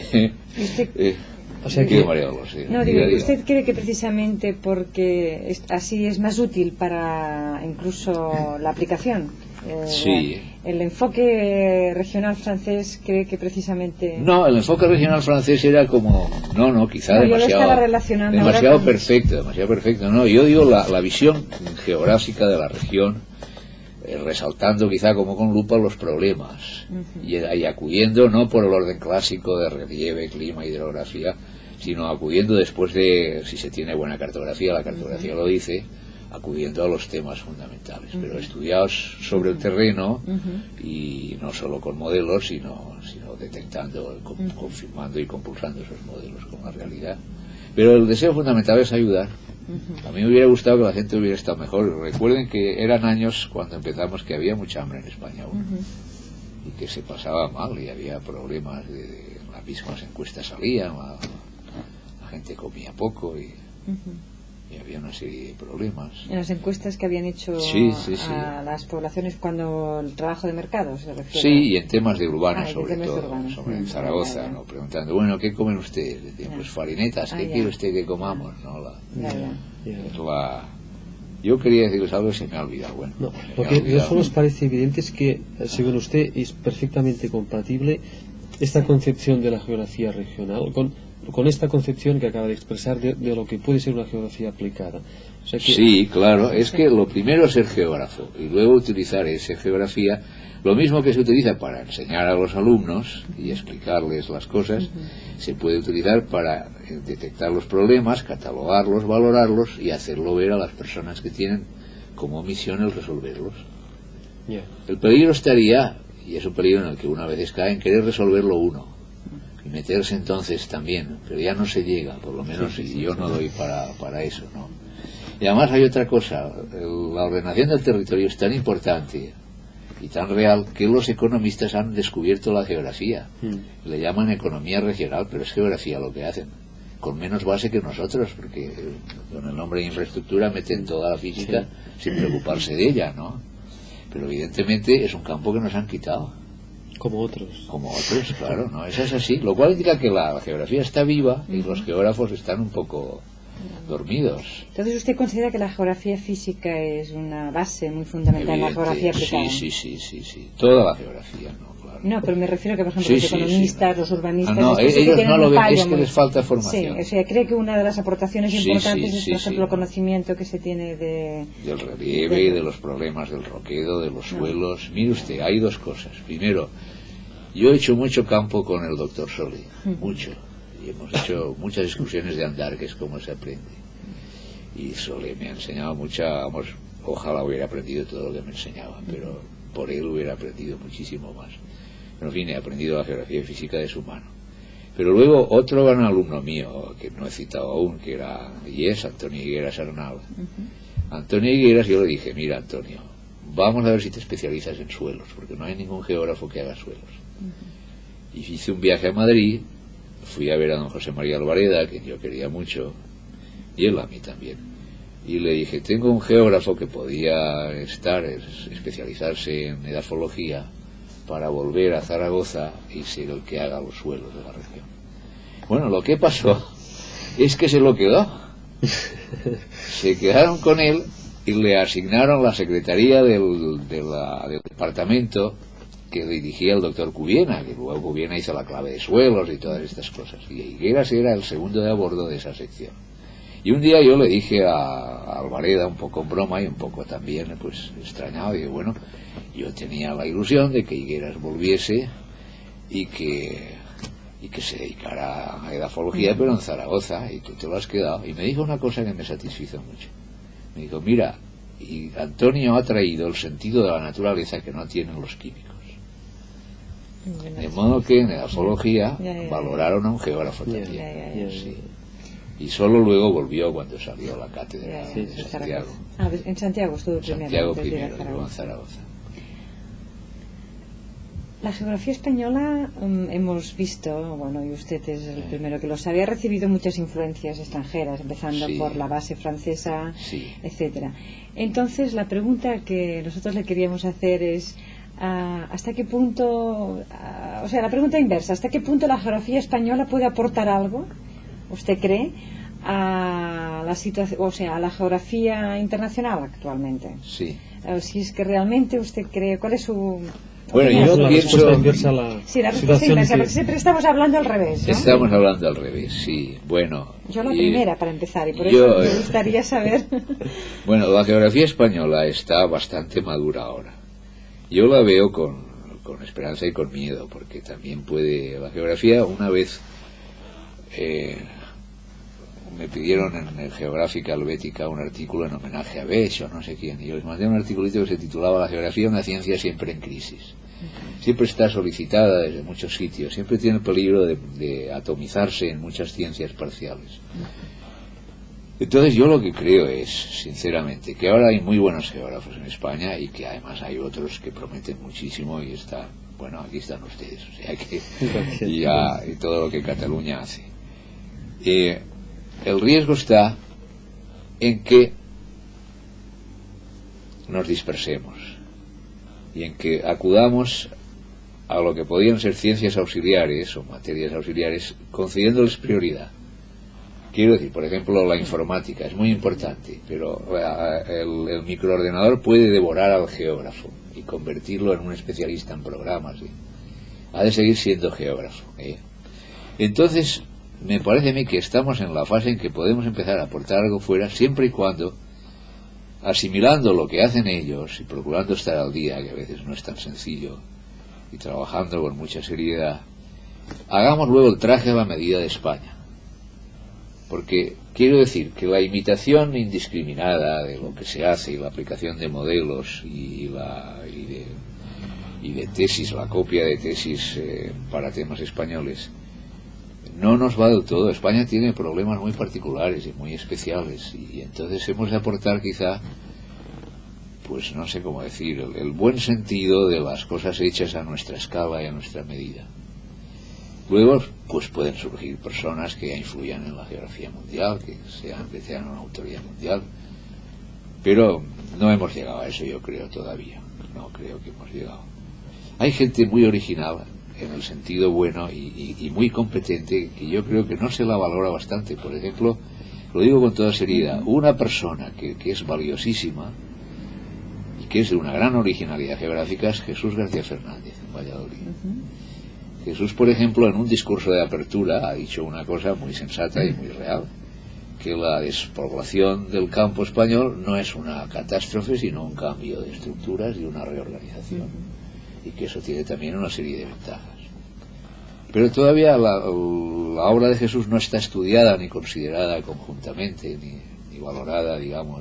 O sea que, ¿usted cree que precisamente porque así es más útil para incluso la aplicación? Sí. ¿El enfoque regional francés cree que precisamente...? No, el enfoque regional francés era como... quizá demasiado perfecto. No, yo digo la visión geográfica de la región, resaltando quizá como con lupa los problemas, y acudiendo no por el orden clásico de relieve, clima, hidrografía, sino acudiendo después de, si se tiene buena cartografía, la cartografía lo dice, acudiendo a los temas fundamentales, pero estudiados sobre el terreno, y no solo con modelos, sino detectando, confirmando y compulsando esos modelos con la realidad. Pero el deseo fundamental es ayudar. A mí me hubiera gustado que la gente hubiera estado mejor. Recuerden que eran años cuando empezamos que había mucha hambre en España aún, y que se pasaba mal y había problemas las mismas encuestas salían, la gente comía poco y había una serie de problemas. En las encuestas que habían hecho a las poblaciones cuando el trabajo de mercado se refiere. Sí, y en temas de urbanos sobre todo, sobre en Zaragoza, ¿no? Preguntando, bueno, ¿qué comen ustedes? Pues farinetas, ¿qué quiere usted que comamos? ¿No? Yo quería deciros algo y se me ha olvidado. Bueno, no, porque no solo os parece evidente es que, según usted, es perfectamente compatible esta concepción de la geografía regional con esta concepción que acaba de expresar de lo que puede ser una geografía aplicada. O sea que... Sí, claro, es que lo primero es ser geógrafo y luego utilizar esa geografía, lo mismo que se utiliza para enseñar a los alumnos y explicarles las cosas, se puede utilizar para detectar los problemas, catalogarlos, valorarlos y hacerlo ver a las personas que tienen como misión el resolverlos. El peligro estaría, y es un peligro en el que una vez cae, en querer resolverlo uno y meterse entonces también, pero ya no se llega, por lo menos yo no doy para eso, ¿no? Y además hay otra cosa, la ordenación del territorio es tan importante y tan real que los economistas han descubierto la geografía, le llaman economía regional, pero es geografía lo que hacen, con menos base que nosotros, porque con el nombre de infraestructura meten toda la física sin preocuparse de ella, ¿no? Pero evidentemente es un campo que nos han quitado. Como otros, claro, ¿no? Eso es así, lo cual indica que la geografía está viva y los geógrafos están un poco dormidos. Entonces, ¿usted considera que la geografía física es una base muy fundamental en la geografía aplicada? Sí, toda la geografía, ¿no? Claro. No, pero me refiero a que, por ejemplo, los economistas, los urbanistas... ellos no lo ven, es que les falta formación. Sí, o sea, cree que una de las aportaciones importantes es, por ejemplo, el conocimiento que se tiene del relieve, de los problemas del roquedo, de los suelos. Mire usted, hay dos cosas. Primero, yo he hecho mucho campo con el doctor Soli, mucho. Y hemos hecho muchas excursiones de andar, que es como se aprende. Y Soli me ha enseñado ojalá hubiera aprendido todo lo que me enseñaba, pero por él hubiera aprendido muchísimo más. En fin, he aprendido la geografía y física de su mano. Pero luego otro gran alumno mío, que no he citado aún, que era y es Antonio Higueras Arnal. Antonio Higueras, yo le dije, mira Antonio, vamos a ver si te especializas en suelos, porque no hay ningún geógrafo que haga suelos. Y hice un viaje a Madrid, fui a ver a don José María Alvareda, que yo quería mucho, y él a mí también. Y le dije, tengo un geógrafo que podía especializarse en edafología para volver a Zaragoza y ser el que haga los suelos de la región. Bueno, lo que pasó es que se lo quedó. Se quedaron con él y le asignaron la secretaría del departamento que dirigía el doctor Cubiena, que luego Cubiena hizo la clave de suelos y todas estas cosas. Y Higueras era el segundo de a bordo de esa sección. Y un día yo le dije a Alvareda, un poco en broma y un poco también pues extrañado, y bueno, yo tenía la ilusión de que Higueras volviese y que se dedicara a edafología, pero en Zaragoza, y tú te lo has quedado. Y me dijo una cosa que me satisfizo mucho. Me dijo, mira, y Antonio ha traído el sentido de la naturaleza que no tienen los químicos. De modo que en edafología valoraron a un geógrafo también. Y solo luego volvió cuando salió a la cátedra de Santiago. En Santiago estuvo primero y luego en Zaragoza. La geografía española, hemos visto, bueno, y usted es el primero que lo sabe, ha recibido muchas influencias extranjeras, empezando por la base francesa, etcétera. Entonces, la pregunta que nosotros le queríamos hacer es, ¿hasta qué punto, o sea, la pregunta inversa, ¿hasta qué punto la geografía española puede aportar algo, usted cree, a la situación, o sea, a la geografía internacional actualmente? Sí. Si es que realmente usted cree, ¿cuál es su... Bueno, yo la pienso... respuesta inversa a la sí, la respuesta inversa, porque siempre estamos hablando al revés, ¿no? Estamos hablando al revés, sí. Bueno... Yo la primera, para empezar, y por eso me gustaría saber... Bueno, la geografía española está bastante madura ahora. Yo la veo con esperanza y con miedo, porque también puede... La geografía, una vez... me pidieron en Geográfica Helvética un artículo en homenaje a Bech o no sé quién, y yo les mandé un articulito que se titulaba La geografía, una ciencia siempre en crisis. Siempre está solicitada desde muchos sitios, siempre tiene el peligro de atomizarse en muchas ciencias parciales. Entonces yo lo que creo es, sinceramente, que ahora hay muy buenos geógrafos en España y que además hay otros que prometen muchísimo y está, bueno, aquí están ustedes, o sea que y todo lo que Cataluña hace. El riesgo está en que nos dispersemos y en que acudamos a lo que podían ser ciencias auxiliares o materias auxiliares concediéndoles prioridad. Quiero decir, por ejemplo, la informática es muy importante, pero el microordenador puede devorar al geógrafo y convertirlo en un especialista en programas. Ha de seguir siendo geógrafo. Entonces, me parece a mí que estamos en la fase en que podemos empezar a aportar algo fuera, siempre y cuando, asimilando lo que hacen ellos y procurando estar al día, que a veces no es tan sencillo, y trabajando con mucha seriedad, hagamos luego el traje a la medida de España. Porque quiero decir que la imitación indiscriminada de lo que se hace y la aplicación de modelos y de tesis, la copia de tesis para temas españoles, no nos va del todo. España tiene problemas muy particulares y muy especiales, y entonces hemos de aportar quizá, pues no sé cómo decir, el buen sentido de las cosas hechas a nuestra escala y a nuestra medida. Luego, pues pueden surgir personas que influyan en la geografía mundial, que sean una autoridad mundial, pero no hemos llegado a eso, yo creo, todavía. No creo que hemos llegado. Hay gente muy original, en el sentido bueno y muy competente, que yo creo que no se la valora bastante. Por ejemplo, lo digo con toda seriedad, una persona que es valiosísima y que es de una gran originalidad geográfica es Jesús García Fernández, en Valladolid. Jesús, por ejemplo, en un discurso de apertura ha dicho una cosa muy sensata y muy real, que la despoblación del campo español no es una catástrofe, sino un cambio de estructuras y una reorganización, y que eso tiene también una serie de ventajas. Pero todavía la obra de Jesús no está estudiada ni considerada conjuntamente, ni valorada, digamos.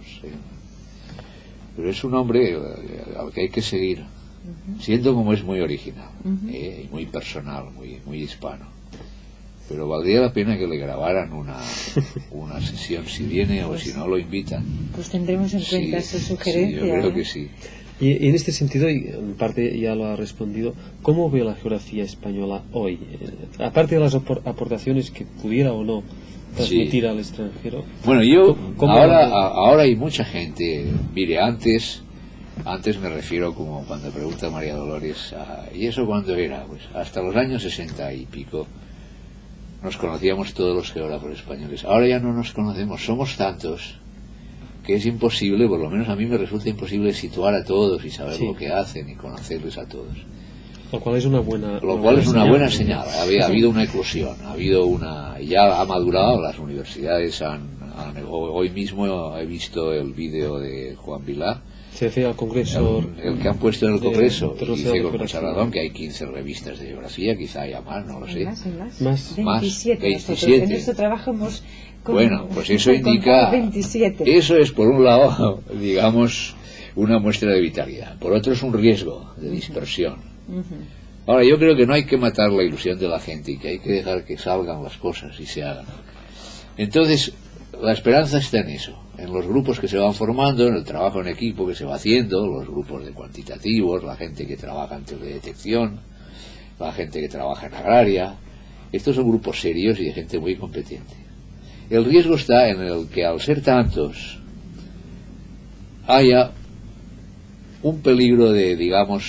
Pero es un hombre al que hay que seguir, siendo como es muy original, y muy personal, muy hispano. Pero valdría la pena que le grabaran una sesión, si viene, o si no lo invitan. Pues tendremos en cuenta su sugerencia. Sí, yo creo que sí. Y en este sentido, y en parte ya lo ha respondido, ¿cómo ve la geografía española hoy? Aparte de las aportaciones que pudiera o no transmitir al extranjero. Bueno, ahora hay mucha gente. Mire, antes me refiero, como cuando pregunta María Dolores, ¿y eso cuándo era? Pues hasta los años 60 y pico nos conocíamos todos los geógrafos españoles. Ahora ya no nos conocemos, somos tantos que es imposible, por lo menos a mí me resulta imposible situar a todos y saber lo que hacen y conocerles a todos. Lo cual es una buena señal. Ha habido una eclosión, ya ha madurado, las universidades hoy mismo he visto el vídeo de Juan Vilá, se hace al Congreso, el que han puesto en el Congreso, y dice con mucha razón que hay 15 revistas de geografía, quizá haya más, no lo sé. Más. 27. En nuestro trabajo hemos... Bueno, pues eso indica... 27. Eso es, por un lado, digamos, una muestra de vitalidad. Por otro, es un riesgo de dispersión. Ahora, yo creo que no hay que matar la ilusión de la gente y que hay que dejar que salgan las cosas y se hagan. Entonces, la esperanza está en eso, en los grupos que se van formando, en el trabajo en equipo que se va haciendo, los grupos de cuantitativos, la gente que trabaja en teledetección, la gente que trabaja en agraria. Estos son grupos serios y de gente muy competente. El riesgo está en el que, al ser tantos, haya un peligro de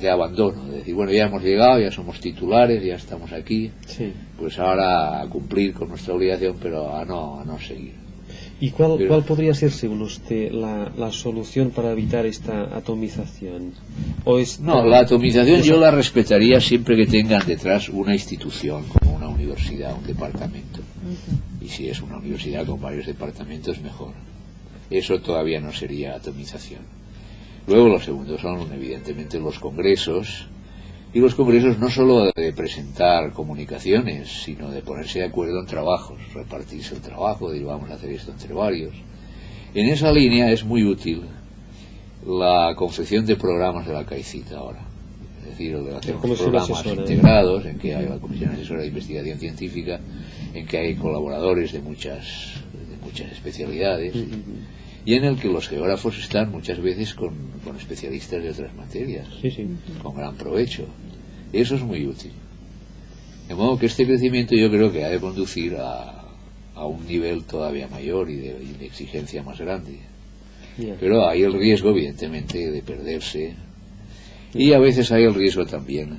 de abandono, de decir, bueno, ya hemos llegado, ya somos titulares, ya estamos aquí, sí. Pues ahora a cumplir con nuestra obligación, pero a no seguir. ¿Y cuál podría ser, según usted, la solución para evitar esta atomización? No, la atomización yo la respetaría siempre que tengan detrás una institución, como una universidad, un departamento. Y si es una universidad con varios departamentos, mejor. Eso todavía no sería atomización. Luego lo segundo son evidentemente los congresos, y los congresos no solo de presentar comunicaciones, sino de ponerse de acuerdo en trabajos, repartirse el trabajo, de vamos a hacer esto entre varios. En esa línea es muy útil la confección de programas de la CAICIT ahora, es decir, el de hacer unos programas integrados en que hay la Comisión Asesora de Investigación Científica, en que hay colaboradores de muchas especialidades, y en el que los geógrafos están muchas veces con especialistas de otras materias, con gran provecho. Eso es muy útil. De modo que este crecimiento yo creo que ha de conducir a un nivel todavía mayor y de exigencia más grande. Pero hay el riesgo, evidentemente, de perderse, y a veces hay el riesgo también,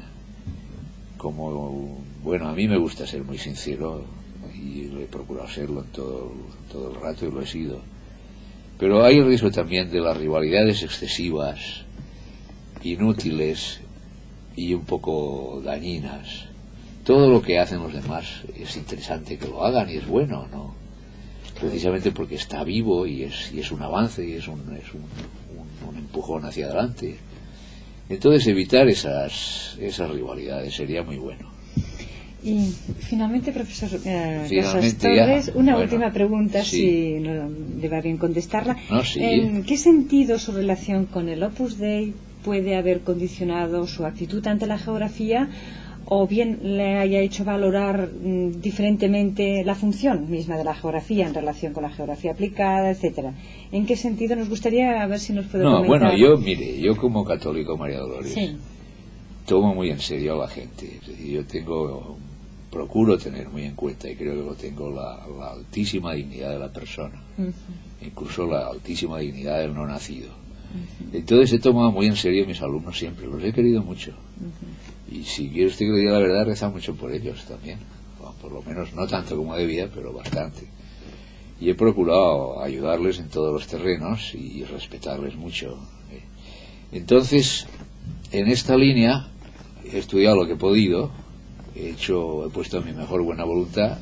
a mí me gusta ser muy sincero, y he procurado serlo en todo el rato, y lo he sido. Pero hay el riesgo también de las rivalidades excesivas, inútiles y un poco dañinas. Todo lo que hacen los demás es interesante que lo hagan y es bueno, ¿no? Precisamente porque está vivo y es un avance y es un empujón hacia adelante. Entonces evitar esas rivalidades sería muy bueno. Y finalmente, profesor Casas Torres, última pregunta, si no le va bien contestarla. ¿En qué sentido su relación con el Opus Dei puede haber condicionado su actitud ante la geografía, o bien le haya hecho valorar diferentemente la función misma de la geografía en relación con la geografía aplicada, etcétera? ¿En qué sentido? Nos gustaría ver si nos puede comentar. Yo como católico, María Dolores, tomo muy en serio a la gente. Es decir, procuro tener muy en cuenta, y creo que lo tengo, la altísima dignidad de la persona, incluso la altísima dignidad del no nacido. Entonces he tomado muy en serio a mis alumnos siempre, los he querido mucho. Y si quiere usted que le diga la verdad, reza mucho por ellos también. Bueno, por lo menos no tanto como debía, pero bastante. Y he procurado ayudarles en todos los terrenos y respetarles mucho. Entonces, en esta línea he estudiado lo que he podido, he puesto mi mejor buena voluntad,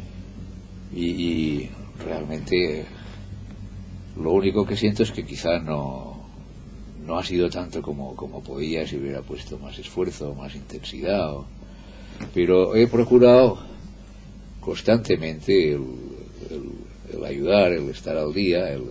y realmente lo único que siento es que quizá no ha sido tanto como podía si hubiera puesto más esfuerzo, más intensidad, pero he procurado constantemente el ayudar, el estar al día, el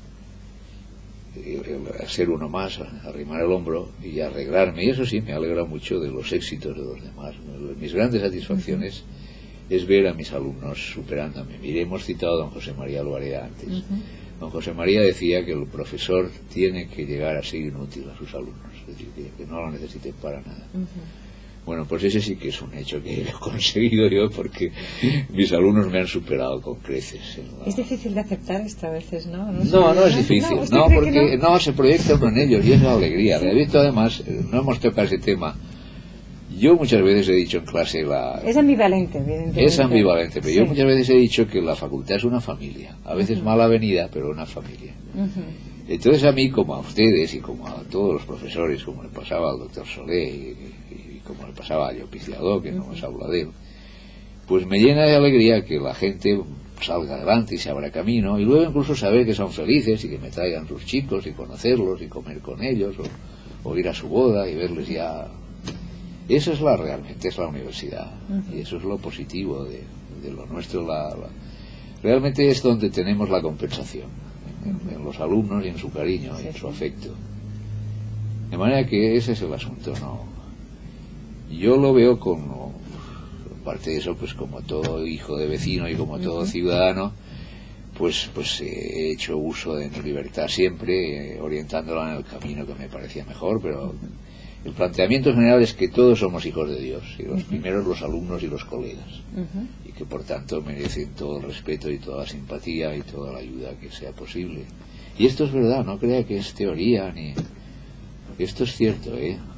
ser uno más, arrimar el hombro y arreglarme, y eso sí me alegra mucho de los éxitos de los demás. Mis grandes satisfacciones es ver a mis alumnos superándome. Mire, hemos citado a don José María Alvareda antes. Don José María decía que el profesor tiene que llegar a ser inútil a sus alumnos, es decir, que no lo necesiten para nada. Bueno, pues ese sí que es un hecho que he conseguido yo, porque mis alumnos me han superado con creces. Es difícil de aceptar esto a veces, ¿no? No es difícil, porque no se proyecta uno en ellos, y es la alegría. Además, no hemos tocado ese tema. Yo muchas veces he dicho en clase Es ambivalente, evidentemente. Es ambivalente, pero yo muchas veces he dicho que la facultad es una familia, a veces mal avenida, pero una familia. Entonces a mí, como a ustedes y como a todos los profesores, como le pasaba al doctor Solé y como le pasaba a Llopis Lladó, que no nos habla de él, pues me llena de alegría que la gente salga adelante y se abra camino, y luego incluso saber que son felices y que me traigan sus chicos y conocerlos y comer con ellos, o ir a su boda y verles ya. Eso es realmente es la universidad, y eso es lo positivo de lo nuestro. Realmente es donde tenemos la compensación, en los alumnos y en su cariño y en su afecto. De manera que ese es el asunto, ¿no? Yo lo veo aparte de eso, pues como todo hijo de vecino y como todo ciudadano, pues he hecho uso de mi libertad siempre, orientándola en el camino que me parecía mejor, pero el planteamiento general es que todos somos hijos de Dios, y los primeros los alumnos y los colegas, y que por tanto merecen todo el respeto y toda la simpatía y toda la ayuda que sea posible. Y esto es verdad, no crea que es teoría, esto es cierto,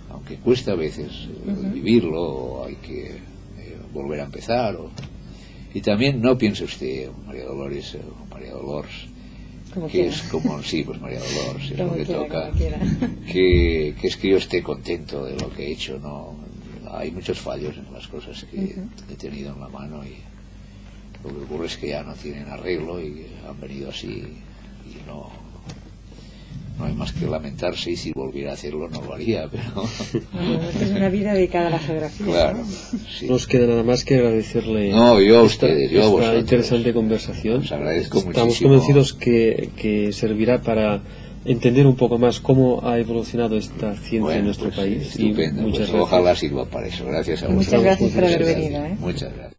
aunque cuesta a veces vivirlo, hay que volver a empezar. Y también no piense usted, María Dolores o María Dolores, que quiera. Es como, sí, pues María Dolores, es como lo que quiera, toca, que es que yo esté contento de lo que he hecho, no. Hay muchos fallos en las cosas que he tenido en la mano, y lo que ocurre es que ya no tienen arreglo y han venido así, y no hay más que lamentarse, y si volviera a hacerlo no lo haría, pero es una vida dedicada a la geografía. Claro, ¿no? Sí. Nos queda nada más que agradecerle yo a ustedes, yo a vosotros, esta interesante conversación. Os agradezco Estamos muchísimo. convencidos que servirá para entender un poco más cómo ha evolucionado esta ciencia en nuestro país. Estupendo, y muchas ojalá sirva para eso. Gracias a vosotros. Muchas gracias por haber venido. Muchas gracias.